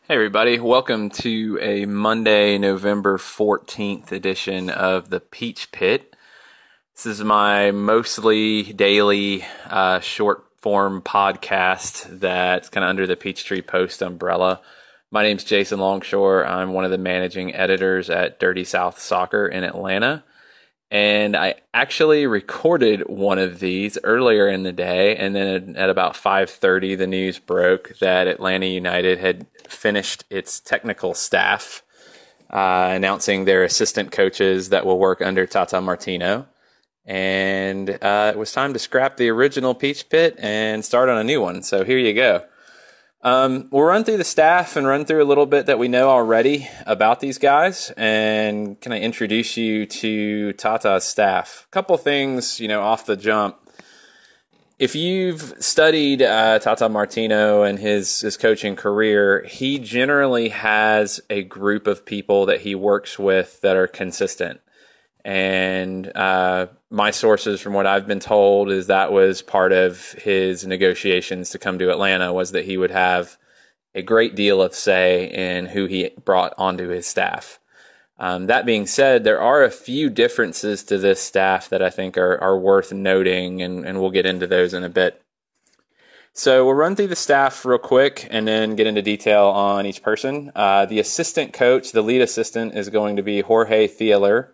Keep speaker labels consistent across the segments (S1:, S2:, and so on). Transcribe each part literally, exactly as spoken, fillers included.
S1: Hey everybody, welcome to a Monday, November fourteenth edition of the Peach Pit. This is my mostly daily uh, short form podcast that's kind of under the Peachtree Post umbrella. My name's Jason Longshore. I'm one of the managing editors at Dirty South Soccer in Atlanta. And I actually recorded one of these earlier in the day, and then at about five thirty, the news broke that Atlanta United had finished its technical staff, uh, announcing their assistant coaches that will work under Tata Martino. And uh, it was time to scrap the original Peach Pit and start on a new one. So here you go. Um, we'll run through the staff and run through a little bit that we know already about these guys, and can I introduce you to Tata's staff? A couple things, you know, off the jump. If you've studied uh, Tata Martino and his, his coaching career, he generally has a group of people that he works with that are consistent. And uh, my sources, from what I've been told, is that was part of his negotiations to come to Atlanta, was that he would have a great deal of say in who he brought onto his staff. Um, that being said, there are a few differences to this staff that I think are, are worth noting, and, and we'll get into those in a bit. So we'll run through the staff real quick and then get into detail on each person. Uh, the assistant coach, the lead assistant, is going to be Jorge Theler.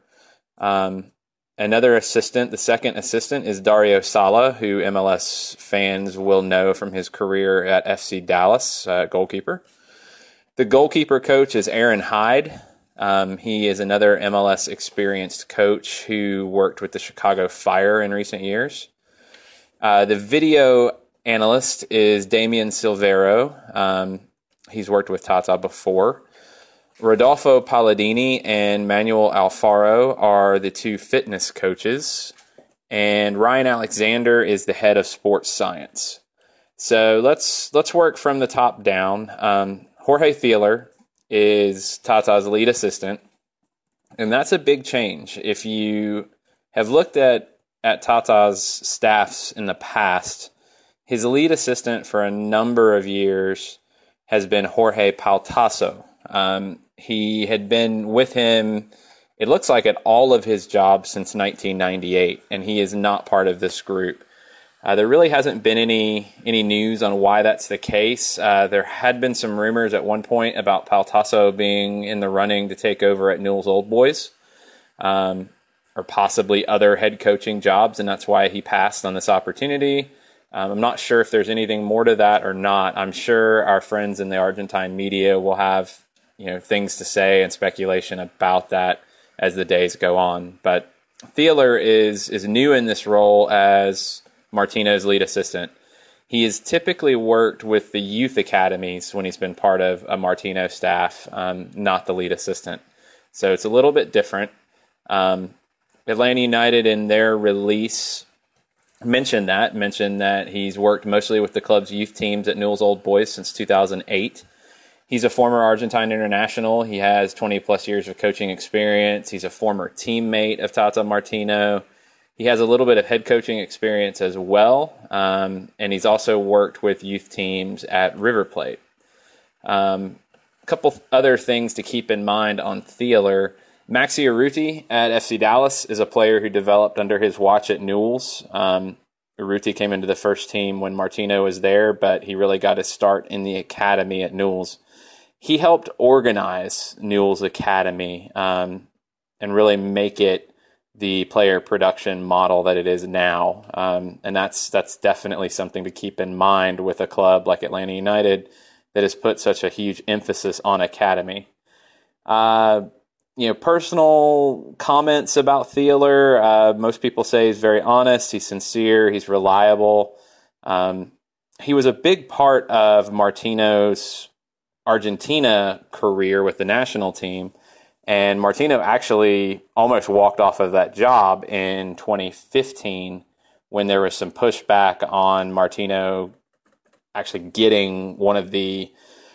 S1: Um, another assistant, the second assistant, is Dario Sala, who M L S fans will know from his career at F C Dallas, uh, goalkeeper. The goalkeeper coach is Aaron Hyde. Um, he is another M L S experienced coach who worked with the Chicago Fire in recent years. Uh, the video analyst is Damian Silvero. Um, he's worked with Tata before. Rodolfo Palladini and Manuel Alfaro are the two fitness coaches, and Ryan Alexander is the head of sports science. So let's let's work from the top down. Um, Jorge Theler is Tata's lead assistant, and that's a big change. If you have looked at, at Tata's staffs in the past, his lead assistant for a number of years has been Jorge Paltaso. Um, he had been with him, it looks like, at all of his jobs since nineteen ninety-eight, and he is not part of this group. Uh, there really hasn't been any any news on why that's the case. Uh, there had been some rumors at one point about Paltaso being in the running to take over at Newell's Old Boys, um, or possibly other head coaching jobs, and that's why he passed on this opportunity. Um, I'm not sure if there's anything more to that or not. I'm sure our friends in the Argentine media will have, you know, things to say and speculation about that as the days go on. But Theler is is new in this role as Martino's lead assistant. He has typically worked with the youth academies when he's been part of a Martino staff, um, not the lead assistant. So it's a little bit different. Um, Atlanta United, in their release, mentioned that, mentioned that he's worked mostly with the club's youth teams at Newell's Old Boys since two thousand eight. He's a former Argentine international. He has twenty plus years of coaching experience. He's a former teammate of Tata Martino. He has a little bit of head coaching experience as well, um, and he's also worked with youth teams at River Plate. Um, a couple other things to keep in mind on Theler. Maxi Urruti at F C Dallas is a player who developed under his watch at Newell's. Um, Urruti came into the first team when Martino was there, but he really got his start in the academy at Newell's. He helped organize Newell's Academy um, and really make it the player production model that it is now. Um, and that's that's definitely something to keep in mind with a club like Atlanta United that has put such a huge emphasis on academy. Uh, you know, personal comments about Theler, uh, most people say he's very honest, he's sincere, he's reliable. Um, he was a big part of Martino's Argentina career with the national team, and Martino actually almost walked off of that job in twenty fifteen when there was some pushback on Martino actually getting one of the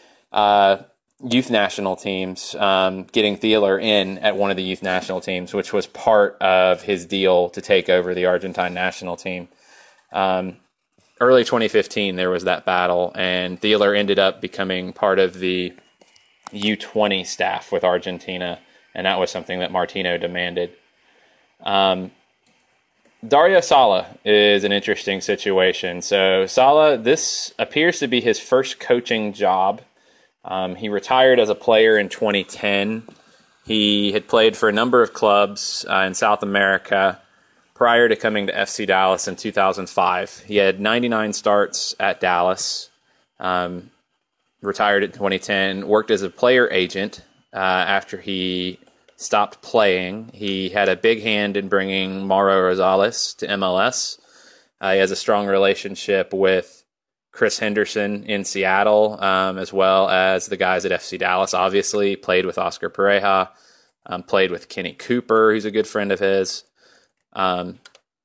S1: uh, youth national teams, um, getting Theler in at one of the youth national teams, which was part of his deal to take over the Argentine national team. Um, early twenty fifteen, there was that battle, and Theler ended up becoming part of the U twenty staff with Argentina, and that was something that Martino demanded. Um, Dario Sala is an interesting situation. So Sala, this appears to be his first coaching job. Um, he retired as a player in twenty ten. He had played for a number of clubs uh, in South America prior to coming to F C Dallas in two thousand five. He had ninety-nine starts at Dallas, um, retired in twenty ten, worked as a player agent uh, after he stopped playing. He had a big hand in bringing Mauro Rosales to M L S. Uh, he has a strong relationship with Chris Henderson in Seattle, um, as well as the guys at F C Dallas, obviously. Played with Oscar Pareja, um, played with Kenny Cooper, who's a good friend of his. Um,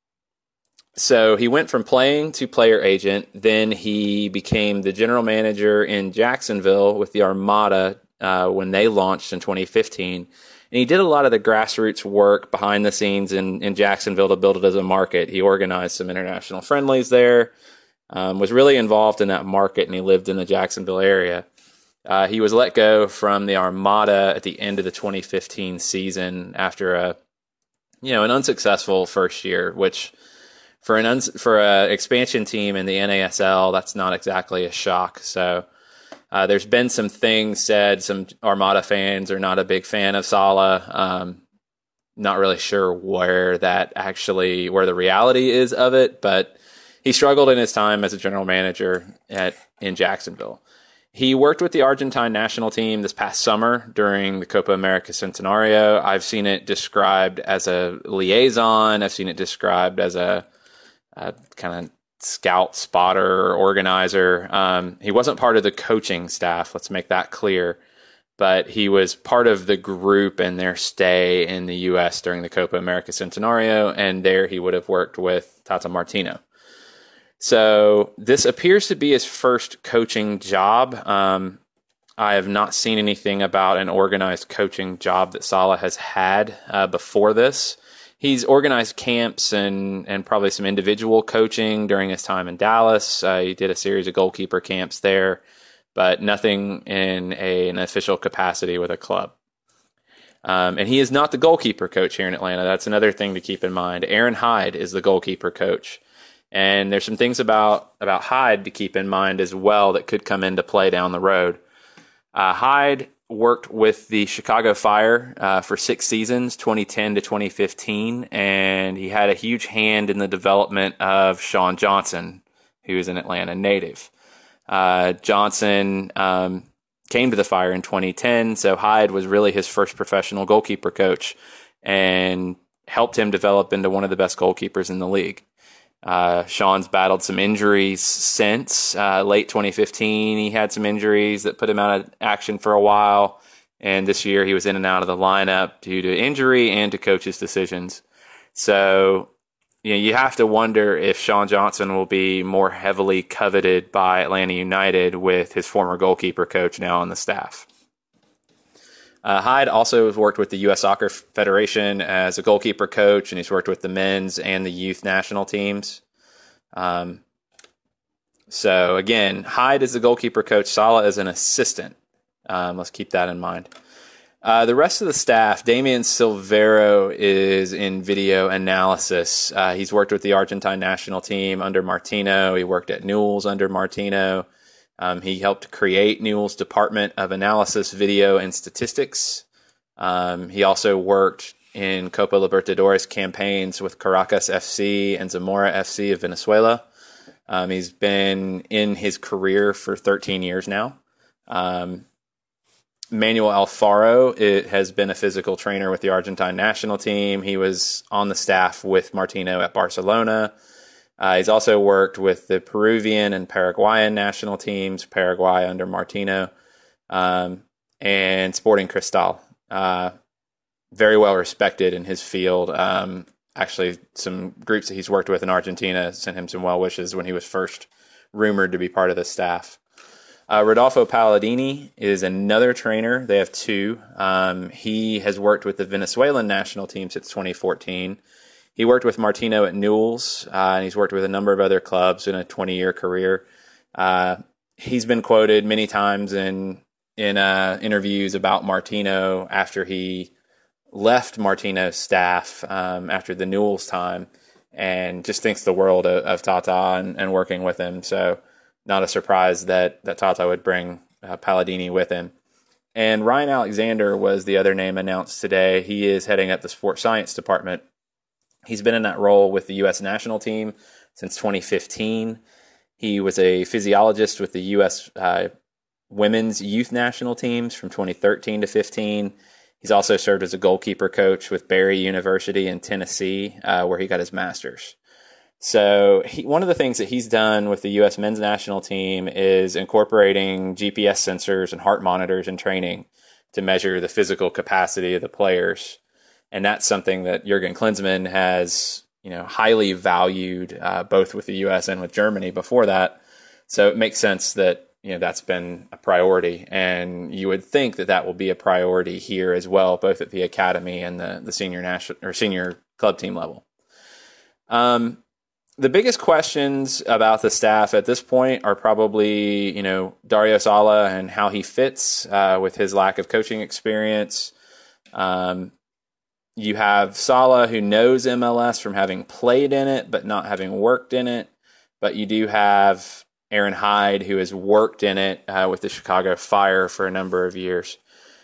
S1: so he went from playing to player agent. Then he became the general manager in Jacksonville with the Armada uh, when they launched in twenty fifteen. And he did a lot of the grassroots work behind the scenes in, in Jacksonville to build it as a market. He organized some international friendlies there. Um, was really involved in that market, and he lived in the Jacksonville area. Uh, he was let go from the Armada at the end of the twenty fifteen season after a, you know, an unsuccessful first year, which for an uns- for a expansion team in the N A S L, that's not exactly a shock. So uh, there's been some things said. Some Armada fans are not a big fan of Sala. Um, not really sure where that actually, where the reality is of it, but he struggled in his time as a general manager at in Jacksonville. He worked with the Argentine national team this past summer during the Copa America Centenario. I've seen it described as a liaison. I've seen it described as a, a kind of scout, spotter, organizer. Um, he wasn't part of the coaching staff. Let's make that clear. But he was part of the group and their stay in the U S during the Copa America Centenario, and there he would have worked with Tata Martino. So this appears to be his first coaching job. Um, I have not seen anything about an organized coaching job that Sala has had uh, before this. He's organized camps and, and probably some individual coaching during his time in Dallas. Uh, he did a series of goalkeeper camps there, but nothing in a, an official capacity with a club. Um, and he is not the goalkeeper coach here in Atlanta. That's another thing to keep in mind. Aaron Hyde is the goalkeeper coach. And there's some things about, about Hyde to keep in mind as well that could come into play down the road. Uh, Hyde worked with the Chicago Fire uh, for six seasons, twenty ten to twenty fifteen, and he had a huge hand in the development of Sean Johnson, who is an Atlanta native. Uh, Johnson um, came to the Fire in twenty ten, so Hyde was really his first professional goalkeeper coach and helped him develop into one of the best goalkeepers in the league. Uh, Sean's battled some injuries since uh, late twenty fifteen. He had some injuries that put him out of action for a while. And this year he was in and out of the lineup due to injury and to coaches' decisions. So, you know, you have to wonder if Sean Johnson will be more heavily coveted by Atlanta United with his former goalkeeper coach now on the staff. Uh, Hyde also has worked with the U S Soccer Federation as a goalkeeper coach, and he's worked with the men's and the youth national teams. Um, so, again, Hyde is the goalkeeper coach. Sala is an assistant. Um, let's keep that in mind. Uh, the rest of the staff, Damian Silvero is in video analysis. Uh, he's worked with the Argentine national team under Martino. He worked at Newell's under Martino. Um, he helped create Newell's Department of Analysis, Video, and Statistics. Um, he also worked in Copa Libertadores campaigns with Caracas F C and Zamora F C of Venezuela. Um, he's been in his career for thirteen years now. Um, Manuel Alfaro it has been a physical trainer with the Argentine national team. He was on the staff with Martino at Barcelona. Uh, he's also worked with the Peruvian and Paraguayan national teams, Paraguay under Martino, um, and Sporting Cristal. Uh, very well respected in his field. Um, actually, some groups that he's worked with in Argentina sent him some well wishes when he was first rumored to be part of the staff. Uh, Rodolfo Palladini is another trainer. They have two. Um, he has worked with the Venezuelan national team since twenty fourteen. He worked with Martino at Newell's, uh, and he's worked with a number of other clubs in a twenty-year career. Uh, he's been quoted many times in in uh, interviews about Martino after he left Martino's staff um, after the Newell's time, and just thinks the world of, of Tata and, and working with him. So not a surprise that, that Tata would bring uh, Palladini with him. And Ryan Alexander was the other name announced today. He is heading up the sports science department. He's been in that role with the U S national team since twenty fifteen. He was a physiologist with the U S uh, women's youth national teams from twenty thirteen to fifteen. He's also served as a goalkeeper coach with Barry University in Tennessee, uh, where he got his master's. So he, one of the things that he's done with the U S men's national team is incorporating G P S sensors and heart monitors in training to measure the physical capacity of the players. And that's something that Jurgen Klinsmann has, you know, highly valued, uh, both with the U S and with Germany before that. So it makes sense that, you know, that's been a priority. And you would think that that will be a priority here as well, both at the academy and the, the senior national or senior club team level. Um, The biggest questions about the staff at this point are probably, you know, Dario Sala and how he fits uh, with his lack of coaching experience. Um, you have Sala, who knows M L S from having played in it, but not having worked in it. But you do have Aaron Hyde, who has worked in it uh, with the Chicago Fire for a number of years.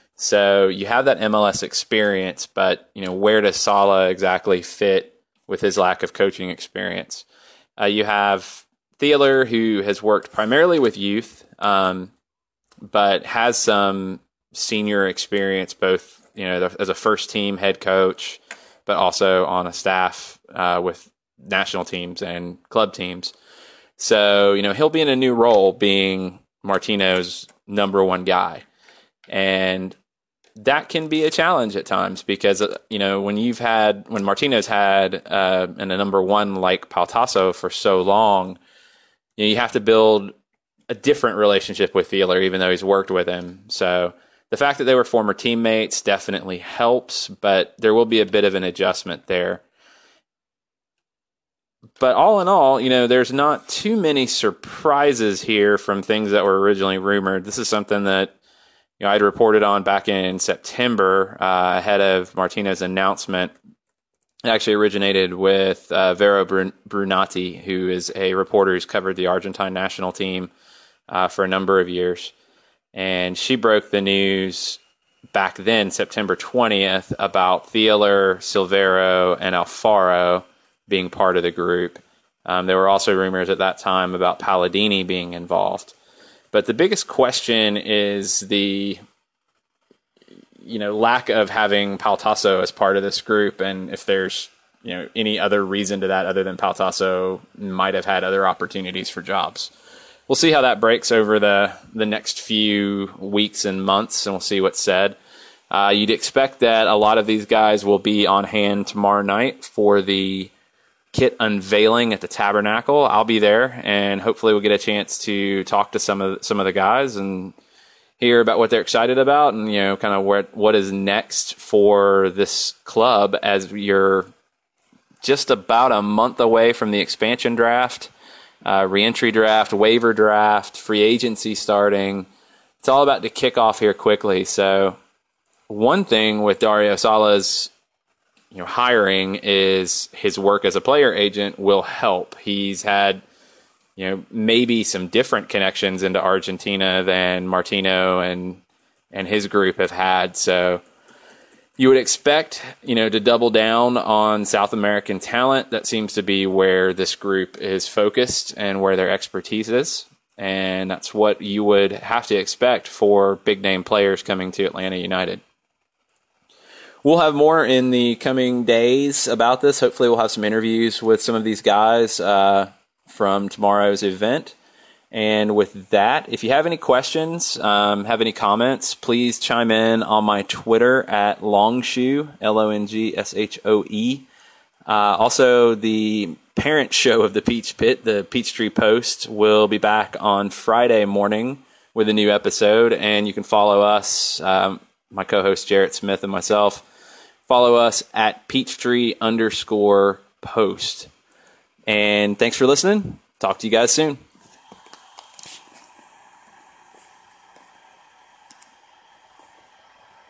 S1: So you have that M L S experience, but, you know, where does Sala exactly fit with his lack of coaching experience? Uh, you have Thieler, who has worked primarily with youth, um, but has some senior experience, both, you know, as a first team head coach, but also on a staff uh, with national teams and club teams. So, you know, he'll be in a new role being Martino's number one guy. And that can be a challenge at times because, uh, you know, when you've had, when Martino's had uh, and a number one like Pau Tasso for so long, you know, you have to build a different relationship with Thieler, even though he's worked with him. So the fact that they were former teammates definitely helps, but there will be a bit of an adjustment there. But all in all, you know, there's not too many surprises here from things that were originally rumored. This is something that, you know, I'd reported on back in September uh, ahead of Martino's announcement. It actually originated with uh, Vero Brun- Brunati, who is a reporter who's covered the Argentine national team uh, for a number of years. And she broke the news back then, September twentieth, about Thieler, Silvero, and Alfaro being part of the group. Um, there were also rumors at that time about Palladini being involved. But the biggest question is the, you know, lack of having Pau Tasso as part of this group, and if there's, you know, any other reason to that other than Pau Tasso might have had other opportunities for jobs. We'll see how that breaks over the, the next few weeks and months, and we'll see what's said. Uh, you'd expect that a lot of these guys will be on hand tomorrow night for the kit unveiling at the Tabernacle. I'll be there, and hopefully we'll get a chance to talk to some of some of the guys and hear about what they're excited about, and, you know, kind of what what is next for this club as you're just about a month away from the expansion draft, uh, reentry draft, waiver draft, free agency starting. It's all about to kick off here quickly. So one thing with Dario Sala's, you know, hiring is his work as a player agent will help. He's had, you know, maybe some different connections into Argentina than Martino and and his group have had. So you would expect, you know, to double down on South American talent. That seems to be where this group is focused and where their expertise is. And that's what you would have to expect for big name players coming to Atlanta United. We'll have more in the coming days about this. Hopefully we'll have some interviews with some of these guys uh, from tomorrow's event. And with that, if you have any questions, um, have any comments, please chime in on my Twitter at Longshoe, L O N G S H O E. Uh, also, the parent show of the Peach Pit, the Peachtree Post, will be back on Friday morning with a new episode. And you can follow us, um, my co-host Jarrett Smith and myself, follow us at Peachtree underscore post. And thanks for listening. Talk to you guys soon.